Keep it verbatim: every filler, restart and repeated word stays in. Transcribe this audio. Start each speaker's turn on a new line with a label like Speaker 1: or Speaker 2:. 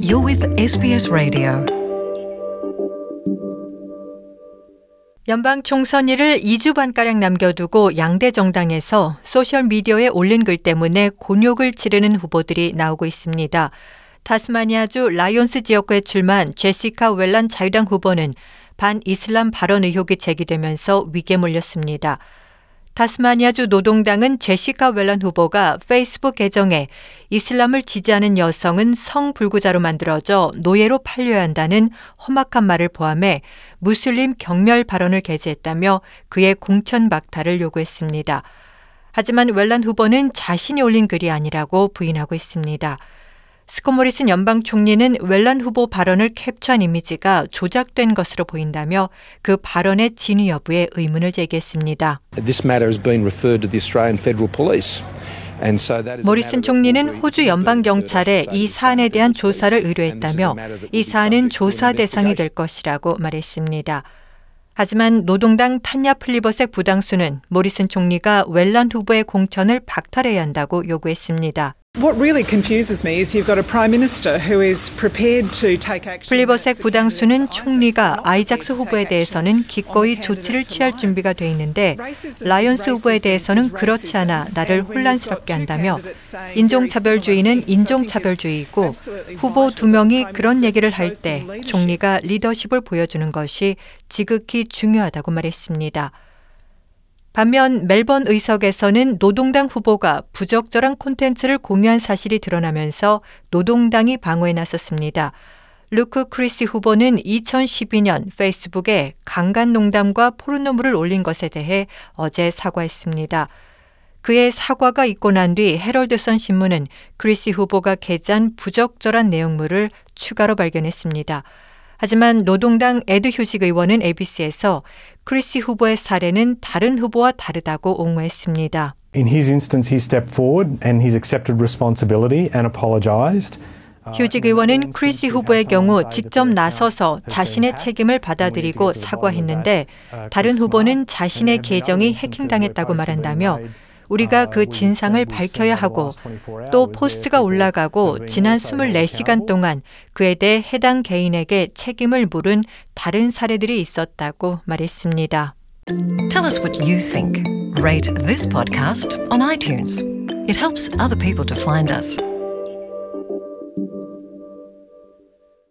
Speaker 1: You're with 에스비에스 Radio. 연방 총선일을 이 주 반가량 남겨두고 양대 정당에서 소셜미디어에 올린 글 때문에 곤욕을 치르는 후보들이 나오고 있습니다. 타스마니아주 라이온스 지역구에 출마한 제시카 웰란 자유당 후보는 반이슬람 발언 의혹이 제기되면서 위기에 몰렸습니다. 타스마니아주 노동당은 제시카 웰란 후보가 페이스북 계정에 이슬람을 지지하는 여성은 성불구자로 만들어져 노예로 팔려야 한다는 험악한 말을 포함해 무슬림 경멸 발언을 게재했다며 그의 공천 박탈을 요구했습니다. 하지만 웰란 후보는 자신이 올린 글이 아니라고 부인하고 있습니다. 스콧 모리슨 연방 총리는 웰란 후보 발언을 캡처한 이미지가 조작된 것으로 보인다며 그 발언의 진위 여부에 의문을 제기했습니다.
Speaker 2: This matter has been referred to the Australian Federal Police.
Speaker 1: 모리슨 총리는 호주 연방경찰에 이 사안에 대한 조사를 의뢰했다며 이 사안은 조사 대상이 될 것이라고 말했습니다. 하지만 노동당 탄야 플리버색 부당수는 모리슨 총리가 웰란 후보의 공천을 박탈해야 한다고 요구했습니다.
Speaker 3: What really confuses me is you've got a prime minister who is prepared to take action.
Speaker 1: 플리버색 부당수는 총리가 아이작스 후보에 대해서는 기꺼이 조치를 취할 준비가 돼 있는데 라이언스 후보에 대해서는 그렇지 않아 나를 혼란스럽게 한다며 인종차별주의는 인종차별주의이고 후보 두 명이 그런 얘기를 할 때 총리가 리더십을 보여주는 것이 지극히 중요하다고 말했습니다. 반면 멜번 의석에서는 노동당 후보가 부적절한 콘텐츠를 공유한 사실이 드러나면서 노동당이 방어에 나섰습니다. 루크 크리시 후보는 이천십이 년 페이스북에 강간 농담과 포르노물을 올린 것에 대해 어제 사과했습니다. 그의 사과가 있고 난 뒤 헤럴드선 신문은 크리시 후보가 게재한 부적절한 내용물을 추가로 발견했습니다. 하지만 노동당 에드 휴직 의원은 에이비씨에서 크리시 후보의 사례는 다른 후보와 다르다고 옹호했습니다.
Speaker 4: In his instance, he stepped forward and he's accepted responsibility and apologized.
Speaker 1: 휴직 의원은 크리시 후보의 경우 직접 나서서 자신의 책임을 받아들이고 사과했는데 다른 후보는 자신의 계정이 해킹당했다고 말한다며 우리가 그 진상을 밝혀야 하고 또 포스트가 올라가고 지난 이십사 시간 동안 그에 대해 해당 개인에게 책임을 물은 다른 사례들이 있었다고 말했습니다.
Speaker 5: Tell us what you think. Rate this podcast on iTunes. It helps other people to find us.